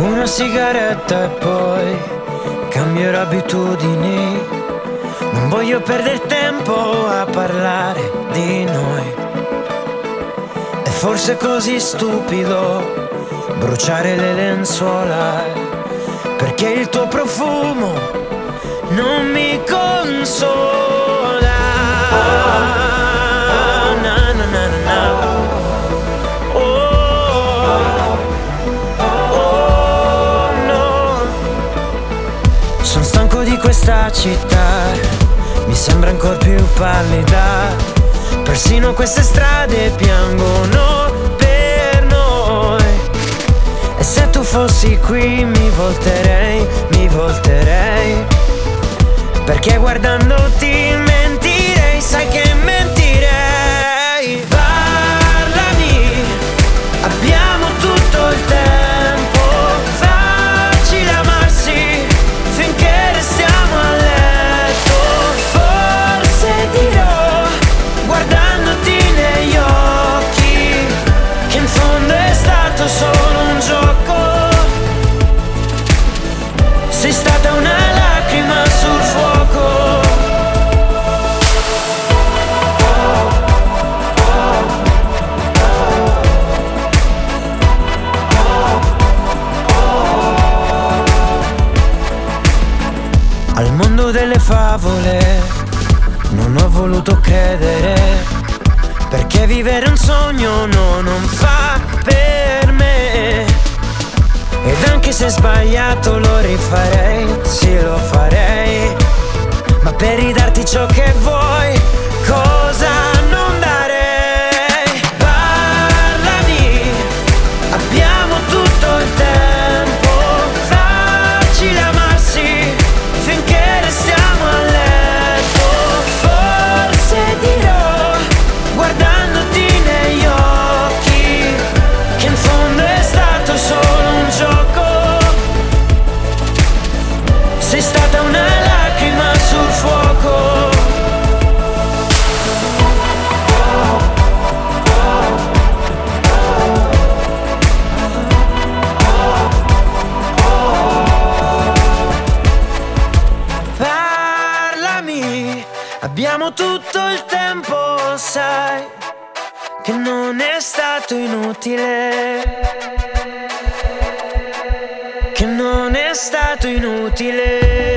Una sigaretta e poi cambierò abitudini. Non voglio perdere tempo a parlare di noi. È forse così stupido bruciare le lenzuola, perché il tuo profumo non mi consola. Na, na, na, na. Sono stanco di questa città, mi sembra ancora più pallida. Persino queste strade piangono per noi. E se tu fossi qui mi volterei, perché guardandoti mentirei, sai che mentirei. Parlami, abbiamo tutto il tempo, facile amarsi finché restiamo a letto. Forse dirò, guardandoti negli occhi, che in fondo è stato solo un gioco. Sei stata una lacrima sul fuoco. Al mondo delle favole non ho voluto credere, perché vivere un sogno non fa per me. Ed anche se sbagliato lo rifarei, sì lo farei, ma per ridarti ciò che vuoi, cosa non darei? Parlami, abbiamo tutto il tempo, facile amarsi finché restiamo a letto. Forse dirò, guardandoti negli occhi, che in fondo è stato solo un gioco. Sei stata una lacrima sul fuoco. Parlami, abbiamo tutto il tempo, sai che non è stato inutile, che non è stato inutile.